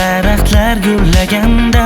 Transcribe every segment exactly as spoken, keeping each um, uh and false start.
daraxtlar gullaganda,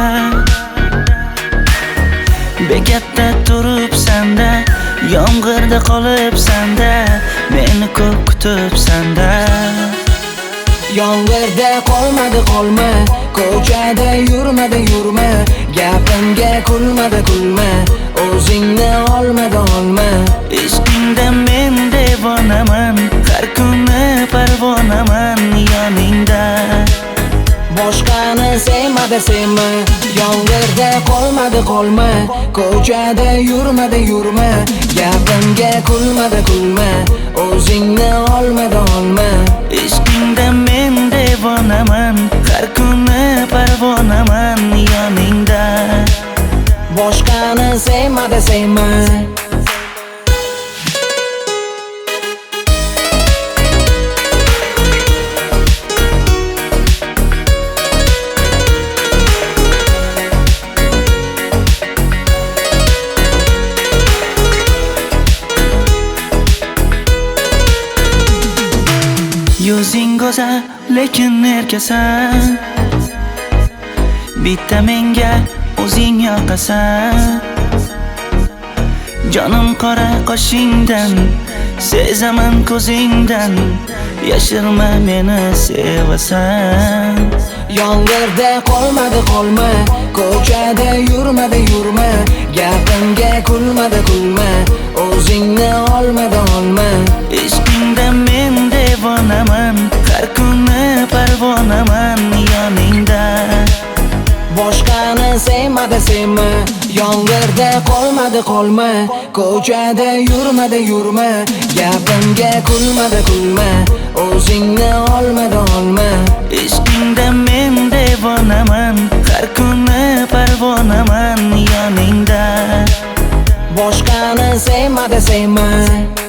bekatda turibsanda, yomg'irda qolibsanda, meni ko'p kutibsanda. Yomg'irda qolmadi qolma, ko'chada yurmadi yurma, gapimga kulmadi kulma, o'zingni olmadi olma. Ishqingda men devonaman, har kuni parvonaman yoningda. Boshqani sevmadi sevma, yomg'irda qolmadi qolma, ko'chada yurmadi yurma, gapimga kulmadi kulma, o'zingni olmadi olma. Ishqingda men devonaman, har kuni parvonaman yoningda. Boshqani sevmadi sevma. Yuzing go'zal, lekin erkasan. Bitta menga o'zing yoqasan. Jonim qora qoshingdan, sezaman ko'zingdan, yashirma meni sevasan. Yomg'irda qolmadi qolma, ko'chada yurmadi yurma, gapimga kulmadi kulma, o'zingni olmadi olma. Ishqingda men devonaman, har kuni parvonaman yoningda. Boshqani sevmadi sevma, yomg'irda qolmadi qolma, ko'chada yurmadi yurma, gapimga kulmadi kulma, o'zingni olmadi olma. Ishqingda men devonaman, har kuni parvonaman yoningda. Boshqani sevmadi sevma.